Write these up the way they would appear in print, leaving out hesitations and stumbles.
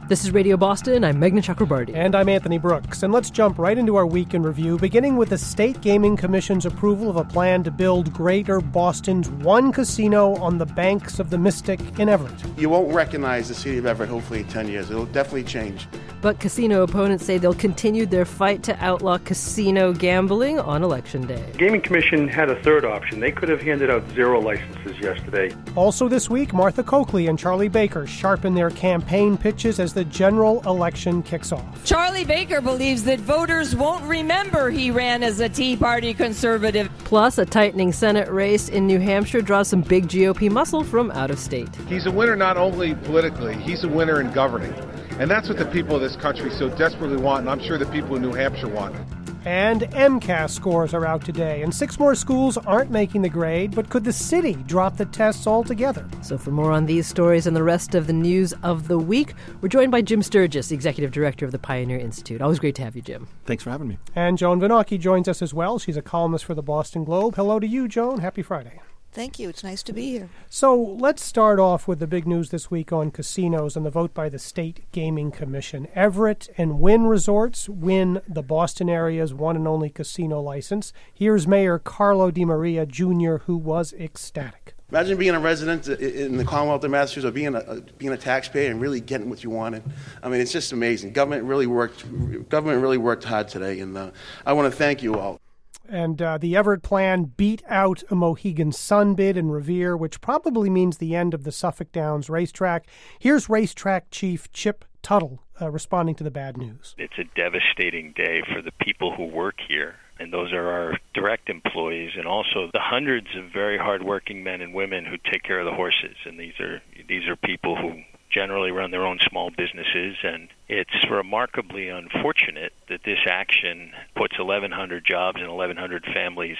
This is Radio Boston. I'm Meghna Chakrabarty. And I'm Anthony Brooks. And let's jump right into our week in review, beginning with the State Gaming Commission's approval of a plan to build Greater Boston's one casino on the banks of the Mystic in Everett. You won't recognize the city of Everett, hopefully, in 10 years. It'll definitely change. But casino opponents say they'll continue their fight to outlaw casino gambling on Election Day. The Gaming Commission had a third option. They could have handed out 0 licenses yesterday. Also this week, Martha Coakley and Charlie Baker sharpen their campaign pitches as the general election kicks off. Charlie Baker believes that voters won't remember he ran as a Tea Party conservative. Plus, a tightening Senate race in New Hampshire draws some big GOP muscle from out of state. He's a winner not only politically, he's a winner in governing. And that's what the people of this country so desperately want, and I'm sure the people in New Hampshire want. And MCAS scores are out today, and 6 more schools aren't making the grade, but could the city drop the tests altogether? So for more on these stories and the rest of the news of the week, we're joined by Jim Sturgis, the Executive Director of the Pioneer Institute. Always great to have you, Jim. Thanks for having me. And Joan Vinocchi joins us as well. She's a columnist for the Boston Globe. Hello to you, Joan. Happy Friday. Thank you. It's nice to be here. So let's start off with the big news this week on casinos and the vote by the State Gaming Commission. Everett and Wynn Resorts win the Boston area's one and only casino license. Here's Mayor Carlo DiMaria Jr., who was ecstatic. Imagine being a resident in the Commonwealth of Massachusetts or being a taxpayer and really getting what you wanted. I mean, it's just amazing. Government really worked hard today, and I want to thank you all. And the Everett plan beat out a Mohegan Sun bid in Revere, which probably means the end of the Suffolk Downs racetrack. Here's racetrack chief Chip Tuttle responding to the bad news. It's a devastating day for the people who work here, and those are our direct employees, and also the hundreds of very hardworking men and women who take care of the horses. And these are people who generally run their own small businesses, and it's remarkably unfortunate that this action puts 1,100 jobs and 1,100 families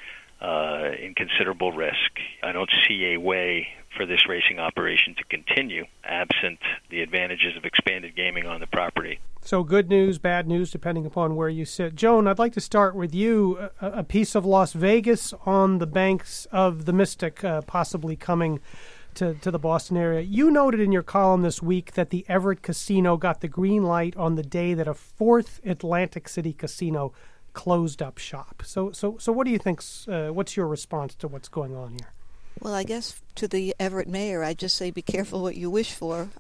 in considerable risk. I don't see a way for this racing operation to continue absent the advantages of expanded gaming on the property. So good news, bad news, depending upon where you sit. Joan, I'd like to start with you. A piece of Las Vegas on the banks of the Mystic possibly coming to the Boston area. You noted in your column this week that the Everett Casino got the green light on the day that a fourth Atlantic City casino closed up shop. So what do you think? What's your response to what's going on here? Well, I guess to the Everett mayor, I'd just say be careful what you wish for.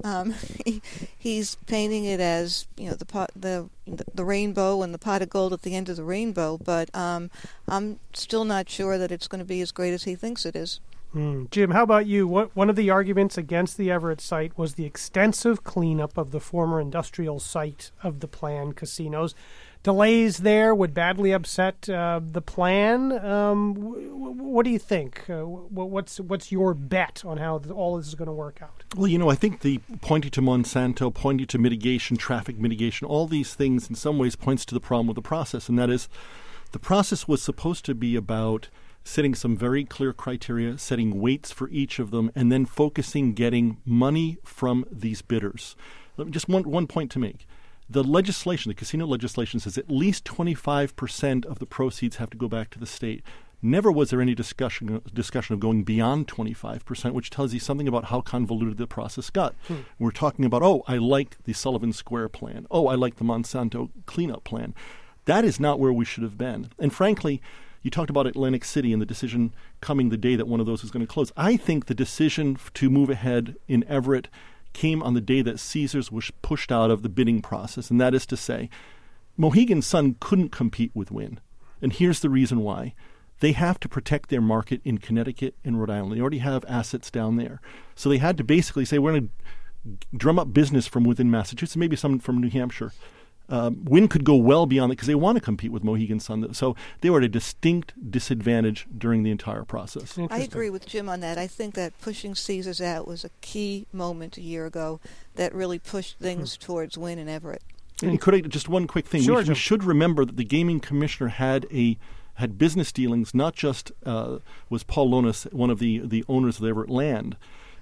He's painting it as the rainbow and the pot of gold at the end of the rainbow, but I'm still not sure that it's going to be as great as he thinks it is. Jim, how about you? One of the arguments against the Everett site was the extensive cleanup of the former industrial site of the planned casinos. Delays there would badly upset the plan. What do you think? What's your bet on how all this is going to work out? Well, I think the pointing to Monsanto, pointing to mitigation, traffic mitigation, all these things in some ways points to the problem with the process, and that is the process was supposed to be about setting some very clear criteria, setting weights for each of them, and then focusing getting money from these bidders. Just one point to make. The legislation, the casino legislation, says at least 25% of the proceeds have to go back to the state. Never was there any discussion of going beyond 25%, which tells you something about how convoluted the process got. We're talking about, I like the Sullivan Square plan. I like the Monsanto cleanup plan. That is not where we should have been. And frankly, you talked about Atlantic City and the decision coming the day that one of those was going to close. I think the decision to move ahead in Everett came on the day that Caesars was pushed out of the bidding process, and that is to say, Mohegan Sun couldn't compete with Wynn. And here's the reason why. They have to protect their market in Connecticut and Rhode Island. They already have assets down there. So they had to basically say, we're going to drum up business from within Massachusetts, maybe some from New Hampshire. Wynn could go well beyond that because they want to compete with Mohegan Sun. So they were at a distinct disadvantage during the entire process. I agree with Jim on that. I think that pushing Caesars out was a key moment a year ago that really pushed things towards Wynn and Everett. And just one quick thing. Sure, we should remember that the gaming commissioner had business dealings, not just was Paul Lonis, one of the owners of the Everett land,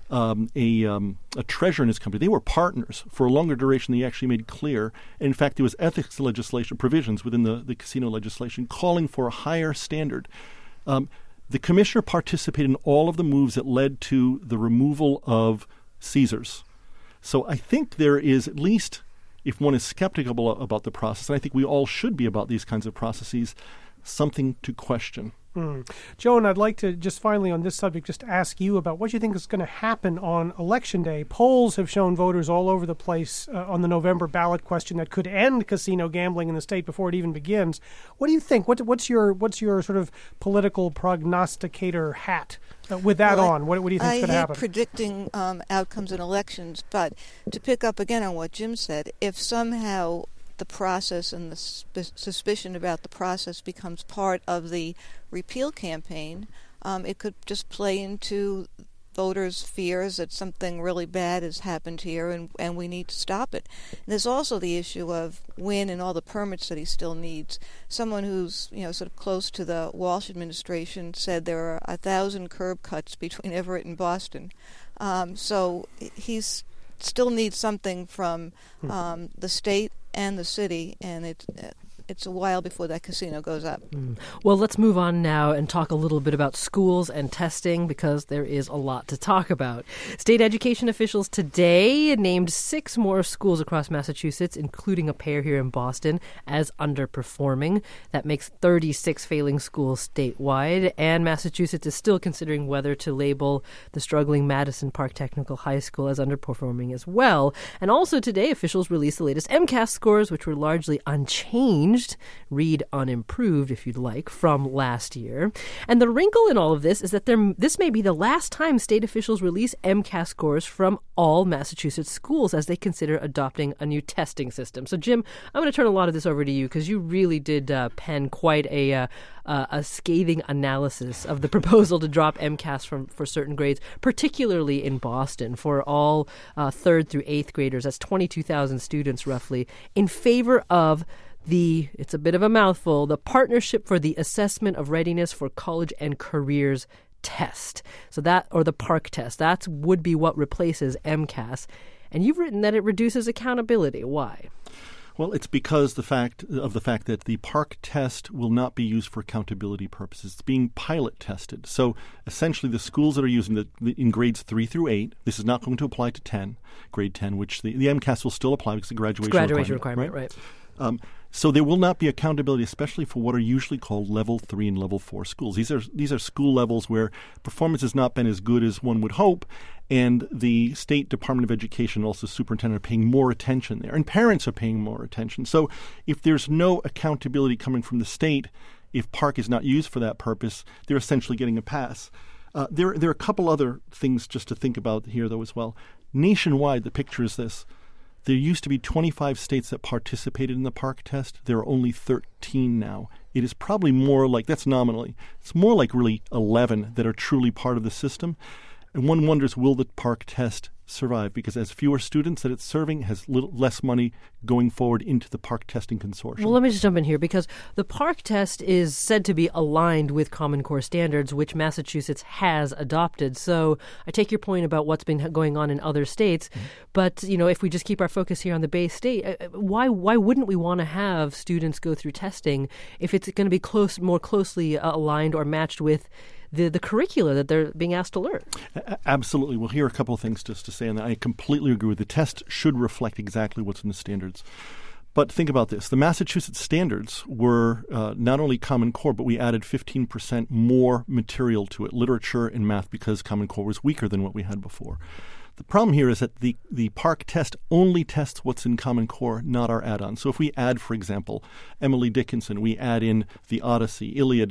a treasurer in his company. They were partners for a longer duration than he actually made clear. And in fact, there was ethics legislation provisions within the casino legislation calling for a higher standard. The commissioner participated in all of the moves that led to the removal of Caesars. So I think there is, at least if one is skeptical about the process, and I think we all should be about these kinds of processes, something to question. Joan, I'd like to just finally on this subject just ask you about what you think is going to happen on Election Day. Polls have shown voters all over the place on the November ballot question that could end casino gambling in the state before it even begins. What do you think? What's your sort of political prognosticator hat with that on? What do you think is going to happen? I hate predicting outcomes in elections, but to pick up again on what Jim said, if somehow the process and the suspicion about the process becomes part of the repeal campaign, it could just play into voters' fears that something really bad has happened here and we need to stop it. And there's also the issue of Wynn and all the permits that he still needs. Someone who's sort of close to the Walsh administration said there are 1,000 curb cuts between Everett and Boston. So he's still needs something from the state and the city, and it's a while before that casino goes up. Well, let's move on now and talk a little bit about schools and testing, because there is a lot to talk about. State education officials today named 6 more schools across Massachusetts, including a pair here in Boston, as underperforming. That makes 36 failing schools statewide, and Massachusetts is still considering whether to label the struggling Madison Park Technical High School as underperforming as well. And also today, officials released the latest MCAS scores, which were largely unchanged. Read unimproved, if you'd like, from last year. And the wrinkle in all of this is that this may be the last time state officials release MCAS scores from all Massachusetts schools as they consider adopting a new testing system. So, Jim, I'm going to turn a lot of this over to you because you really did pen quite a scathing analysis of the proposal to drop MCAS for certain grades, particularly in Boston, for all 3rd through 8th graders. That's 22,000 students roughly, in favor of it's a bit of a mouthful, the Partnership for the Assessment of Readiness for College and Careers test. So that, or the PARCC test, that would be what replaces MCAS. And you've written that it reduces accountability. Why? Well, it's because the fact that the PARCC test will not be used for accountability purposes. It's being pilot tested. So essentially the schools that are using in grades 3 through 8, this is not going to apply to grade 10, which the MCAS will still apply because it's a graduation requirement, right? So there will not be accountability, especially for what are usually called level 3 and level 4 schools. These are school levels where performance has not been as good as one would hope, and the State Department of Education, also superintendent, are paying more attention there, and parents are paying more attention. So if there's no accountability coming from the state, if PARCC is not used for that purpose, they're essentially getting a pass. There are a couple other things just to think about here, though, as well. Nationwide, the picture is this. There used to be 25 states that participated in the PARCC test. There are only 13 now. It is probably more like, that's nominally, it's more like really 11 that are truly part of the system. And one wonders, will the PARCC test survive? Because as fewer students that it's serving, has less money going forward into the PARCC testing consortium. Well, let me just jump in here, because the PARCC test is said to be aligned with Common Core standards, which Massachusetts has adopted. So I take your point about what's been going on in other states, but if we just keep our focus here on the Bay State, why wouldn't we want to have students go through testing if it's going to be more closely aligned or matched with the curricula that they're being asked to learn? Absolutely. We'll hear a couple of things just to say on that. I completely agree with the test should reflect exactly what's in the standards. But think about this. The Massachusetts standards were not only Common Core, but we added 15% more material to it, literature and math, because Common Core was weaker than what we had before. The problem here is that the PARCC test only tests what's in Common Core, not our add-ons. So if we add, for example, Emily Dickinson, we add in the Odyssey, Iliad,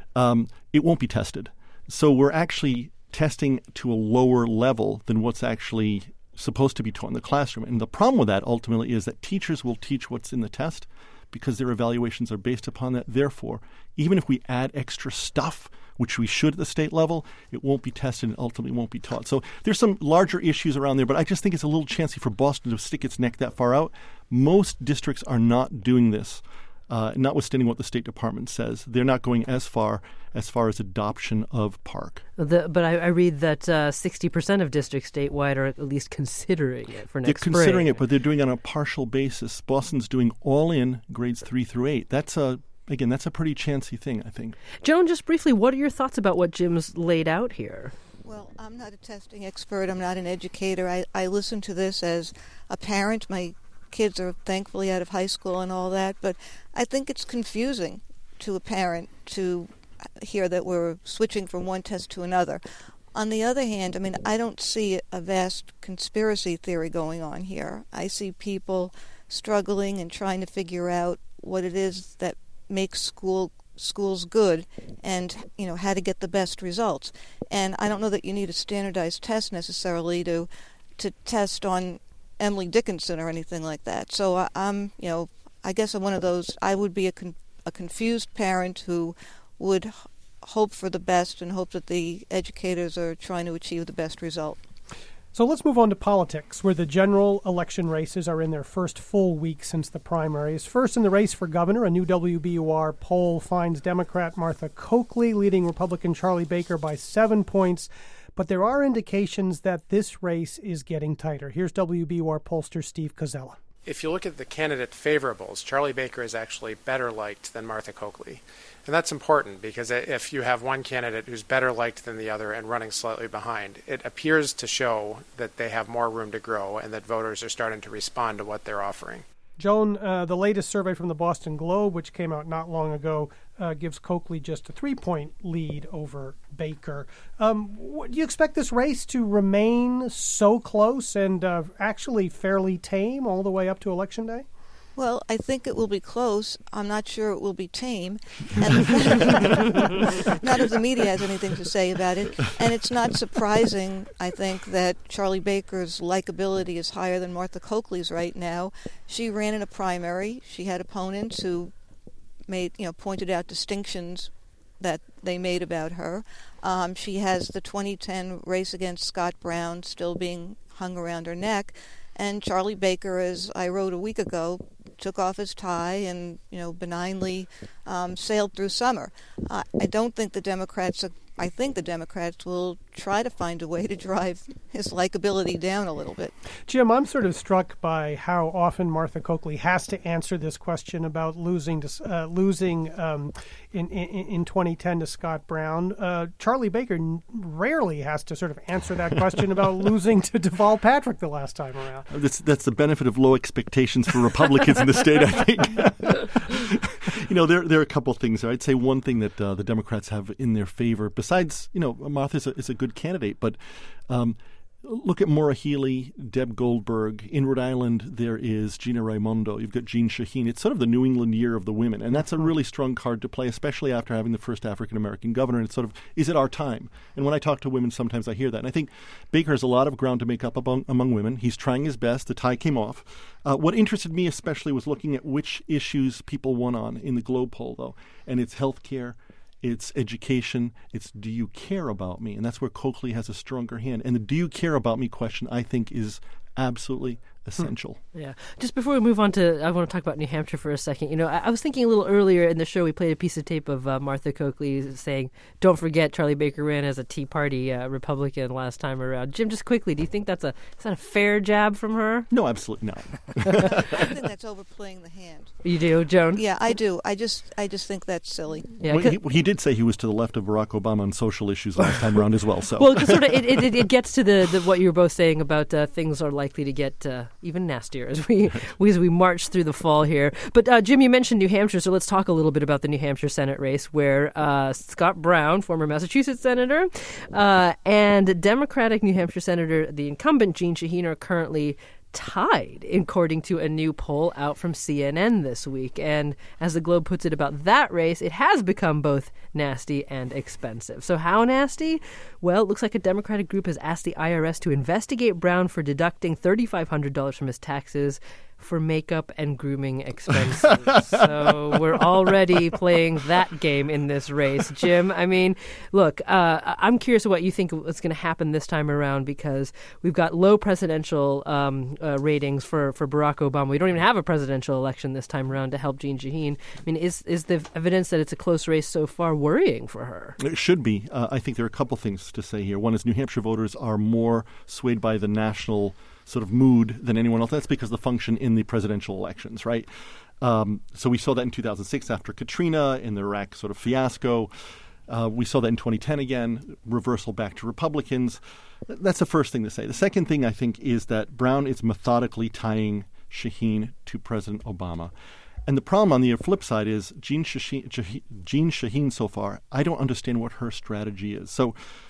it won't be tested. So we're actually testing to a lower level than what's actually supposed to be taught in the classroom. And the problem with that ultimately is that teachers will teach what's in the test because their evaluations are based upon that. Therefore, even if we add extra stuff, which we should at the state level, it won't be tested and ultimately won't be taught. So there's some larger issues around there, but I just think it's a little chancy for Boston to stick its neck that far out. Most districts are not doing this. Notwithstanding what the State Department says, they're not going as far as adoption of PARCC. But I read that 60% of districts statewide are at least considering it for next spring. They're considering it, but they're doing it on a partial basis. Boston's doing all in grades 3 through 8. That's a pretty chancy thing, I think. Joan, just briefly, what are your thoughts about what Jim's laid out here? Well, I'm not a testing expert. I'm not an educator. I listen to this as a parent. My kids are thankfully out of high school and all that, but I think it's confusing to a parent to hear that we're switching from one test to another. On the other hand, I mean, I don't see a vast conspiracy theory going on here. I see people struggling and trying to figure out what it is that makes schools good and, how to get the best results. And I don't know that you need a standardized test necessarily to test on Emily Dickinson or anything like that. So I guess I'm one of those. I would be a confused parent who would hope for the best and hope that the educators are trying to achieve the best result. So let's move on to politics, where the general election races are in their first full week since the primaries. First in the race for governor, a new WBUR poll finds Democrat Martha Coakley leading Republican Charlie Baker by 7 points. But there are indications that this race is getting tighter. Here's WBUR pollster Steve Koczela. If you look at the candidate favorables, Charlie Baker is actually better liked than Martha Coakley. And that's important because if you have one candidate who's better liked than the other and running slightly behind, it appears to show that they have more room to grow and that voters are starting to respond to what they're offering. Joan, the latest survey from the Boston Globe, which came out not long ago, gives Coakley just a 3-point lead over Baker. Do you expect this race to remain so close and actually fairly tame all the way up to Election Day? Well, I think it will be close. I'm not sure it will be tame. And not if the media has anything to say about it. And it's not surprising, I think, that Charlie Baker's likability is higher than Martha Coakley's right now. She ran in a primary. She had opponents who pointed out distinctions that they made about her. She has the 2010 race against Scott Brown still being hung around her neck. And Charlie Baker, as I wrote a week ago, took off his tie and, benignly sailed through summer. I don't think the Democrats I think the Democrats will try to find a way to drive his likability down a little bit. Jim, I'm sort of struck by how often Martha Coakley has to answer this question about losing in 2010 to Scott Brown. Charlie Baker rarely has to sort of answer that question about losing to Deval Patrick the last time around. That's the benefit of low expectations for Republicans in the state, I think. There are a couple of things there. I'd say one thing that the Democrats have in their favor, besides, Martha is a good candidate, but look at Maura Healey, Deb Goldberg. In Rhode Island, there is Gina Raimondo. You've got Jean Shaheen. It's sort of the New England year of the women, and that's a really strong card to play, especially after having the first African-American governor. And it's sort of, is it our time? And when I talk to women, sometimes I hear that. And I think Baker has a lot of ground to make up among women. He's trying his best. The tie came off. What interested me especially was looking at which issues people won on in the Globe poll, though, and it's health care. It's education. It's do you care about me? And that's where Coakley has a stronger hand. And the do you care about me question, I think, is absolutely essential. Yeah. Just before we move on I want to talk about New Hampshire for a second. I was thinking a little earlier in the show, we played a piece of tape of Martha Coakley saying, don't forget Charlie Baker ran as a Tea Party Republican last time around. Jim, just quickly, do you think is that a fair jab from her? No, absolutely not. I think that's overplaying the hand. You do, Joan? Yeah, I do. I just think that's silly. Yeah, well, he did say he was to the left of Barack Obama on social issues last time around as well. So. Well, sort of, it gets to the what you were both saying about things are likely to get even nastier as we march through the fall here. But Jim, you mentioned New Hampshire, so let's talk a little bit about the New Hampshire Senate race, where Scott Brown, former Massachusetts senator, and Democratic New Hampshire Senator, the incumbent Jean Shaheen, are currently tied, according to a new poll out from CNN this week. And as the Globe puts it about that race, it has become both nasty and expensive. So how nasty? Well, it looks like a Democratic group has asked the IRS to investigate Brown for deducting $3,500 from his taxes for makeup and grooming expenses. So we're already playing that game in this race. Jim, I mean, look, I'm curious what you think is going to happen this time around, because we've got low presidential ratings for Barack Obama. We don't even have a presidential election this time around to help Jean Shaheen. I mean, is the evidence that it's a close race so far worrying for her? It should be. I think there are a couple things to say here. One is New Hampshire voters are more swayed by the national sort of mood than anyone else. That's because of the function in the presidential elections, right? So we saw that in 2006 after Katrina, in the Iraq sort of fiasco. We saw that in 2010 again, reversal back to Republicans. That's the first thing to say. The second thing, I think, is that Brown is methodically tying Shaheen to President Obama. And the problem on the flip side is Jean Shaheen so far, I don't understand what her strategy is. So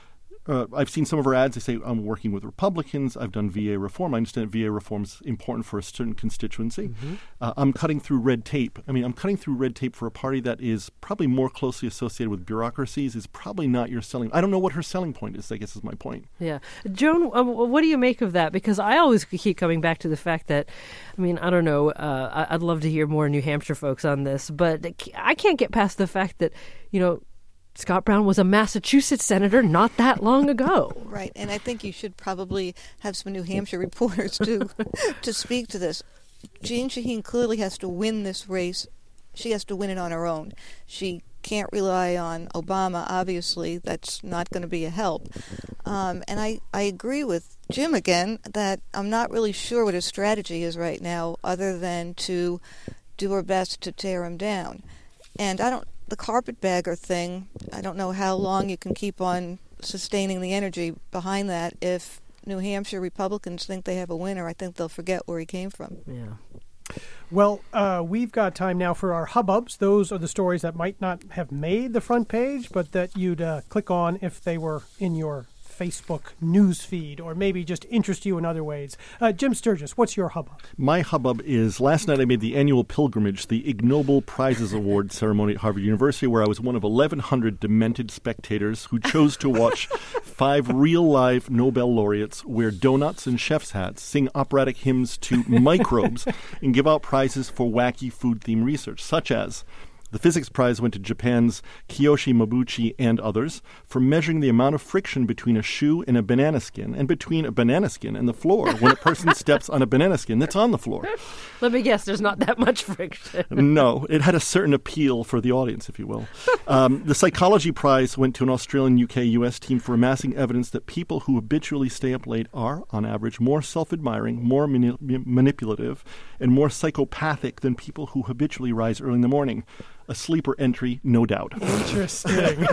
I've seen some of her ads. They say, I'm working with Republicans. I've done VA reform. I understand VA reform is important for a certain constituency. I'm cutting through red tape. I mean, I'm cutting through red tape for a party that is probably more closely associated with bureaucracies, is probably not your selling. I don't know what her selling point is, I guess is my point. Yeah. Joan, what do you make of that? Because I always keep coming back to the fact that, I mean, I don't know, I'd love to hear more New Hampshire folks on this, but I can't get past the fact that, you know, Scott Brown was a Massachusetts senator not that long ago. Right, and I think you should probably have some New Hampshire reporters to speak to this. Jean Shaheen clearly has to win this race. She has to win it on her own. She can't rely on Obama, obviously. That's not going to be a help. And I agree with Jim again that I'm not really sure what his strategy is right now other than to do her best to tear him down. And the carpetbagger thing, I don't know how long you can keep on sustaining the energy behind that. If New Hampshire Republicans think they have a winner, I think they'll forget where he came from. Yeah. Well, we've got time now for our hubbubs. Those are the stories that might not have made the front page, but that you'd click on if they were in your Facebook news feed, or maybe just interest you in other ways. Jim Sturgis, what's your hubbub? My hubbub is last night I made the annual pilgrimage, the Ig Nobel Prizes Award ceremony at Harvard University, where I was one of 1,100 demented spectators who chose to watch 5 real-life Nobel laureates wear donuts and chef's hats, sing operatic hymns to microbes, and give out prizes for wacky food-themed research, such as the physics prize went to Japan's Kiyoshi Mabuchi and others for measuring the amount of friction between a shoe and a banana skin, and between a banana skin and the floor when a person steps on a banana skin that's on the floor. Let me guess, there's not that much friction. No, it had a certain appeal for the audience, if you will. The psychology prize went to an Australian, UK, US team for amassing evidence that people who habitually stay up late are, on average, more self-admiring, more manipulative, and more psychopathic than people who habitually rise early in the morning. A sleeper entry, no doubt. Interesting.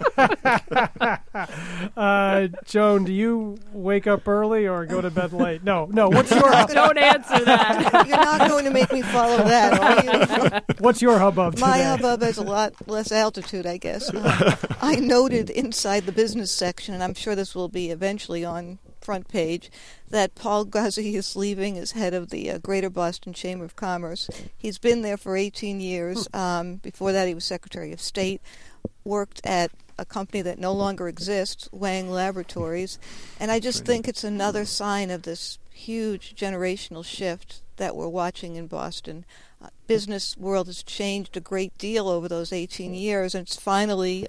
Joan, do you wake up early or go to bed late? No. What's your Don't answer that. You're not going to make me follow that, are you? What's your hubbub today? My hubbub has a lot less altitude, I guess. I noted inside the business section, and I'm sure this will be eventually on front page, that Paul Guzzi is leaving as head of the Greater Boston Chamber of Commerce. He's been there for 18 years. Before that, he was Secretary of State, worked at a company that no longer exists, Wang Laboratories, and I just think it's another sign of this huge generational shift that we're watching in Boston. Business world has changed a great deal over those 18 years, and it's finally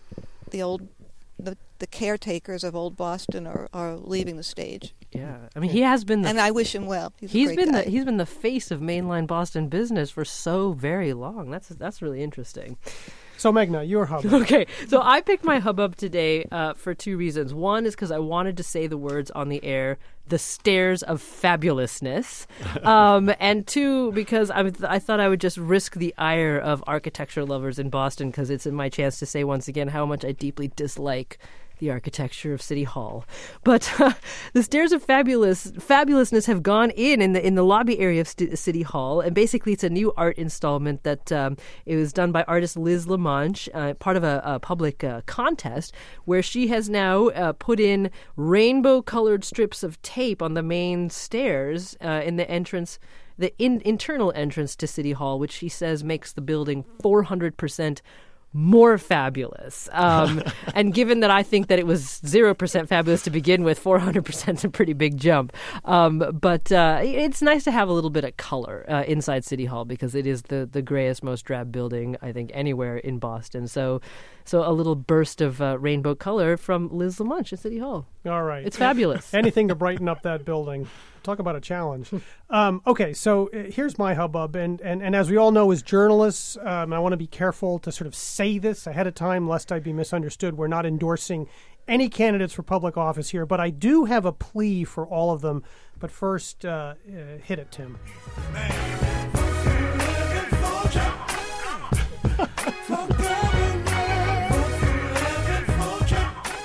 the caretakers of old Boston are leaving the stage. Yeah, I mean, he has been, and I wish him well. He's been the face of mainline Boston business for so very long. That's really interesting. So, Meghna, your hubbub. Okay, so I picked my hubbub today for 2 reasons. One is because I wanted to say the words on the air, the stairs of fabulousness. And 2, because I thought I would just risk the ire of architecture lovers in Boston, because it's my chance to say once again how much I deeply dislike the architecture of City Hall. But the stairs of fabulousness have gone in the lobby area of City Hall, and basically it's a new art installment that it was done by artist Liz Lamanche, part of a public contest, where she has now put in rainbow-colored strips of tape on the main stairs in the entrance, the internal entrance to City Hall, which she says makes the building 400% more fabulous. And given that I think that it was 0% fabulous to begin with, 400% is a pretty big jump. But it's nice to have a little bit of color inside City Hall, because it is the grayest, most drab building, I think, anywhere in Boston. So a little burst of rainbow color from Liz Lamanche at City Hall. All right. It's fabulous. Anything to brighten up that building. Talk about a challenge. Okay, so here's my hubbub. And as we all know as journalists, I want to be careful to sort of say this ahead of time lest I be misunderstood. We're not endorsing any candidates for public office here, but I do have a plea for all of them. But first, hit it, Tim.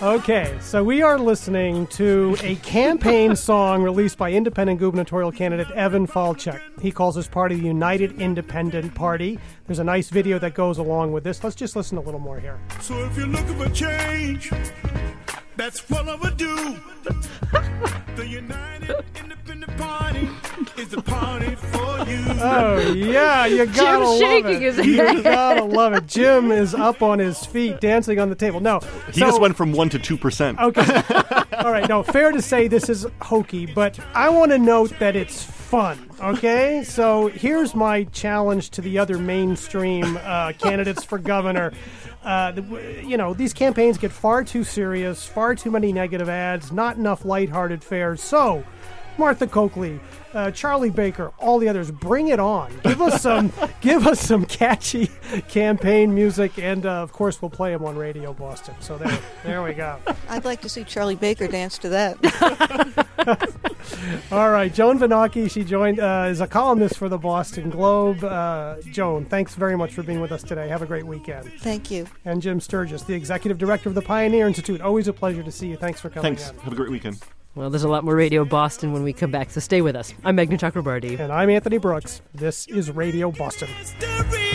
Okay, so we are listening to a campaign song released by independent gubernatorial candidate Evan Falchuk. He calls his party the United Independent Party. There's a nice video that goes along with this. Let's just listen a little more here. So if you're looking for change, that's well overdue. The United Independent Party is the party for you. Oh, yeah, you gotta love shaking it. his You head. gotta love it. Jim is up on his feet, dancing on the table. No, He just went from 1% to 2%. Okay. All right. No, fair to say this is hokey, but I want to note that it's fun. Okay. So here's my challenge to the other mainstream candidates for governor. These campaigns get far too serious, far too many negative ads, not enough lighthearted fare. So, Martha Coakley, Charlie Baker, all the others, bring it on. Give us some catchy campaign music, and of course we'll play them on Radio Boston. So there we go. I'd like to see Charlie Baker dance to that. All right, Joan Vanocchi, she joined is a columnist for the Boston Globe. Joan, thanks very much for being with us today. Have a great weekend. Thank you. And Jim Sturgis, the executive director of the Pioneer Institute. Always a pleasure to see you. Thanks for coming Thanks. in. Have a great weekend. Well, there's a lot more Radio Boston when we come back, so stay with us. I'm Meghna Chakrabarti. And I'm Anthony Brooks. This is Radio Boston. Mystery.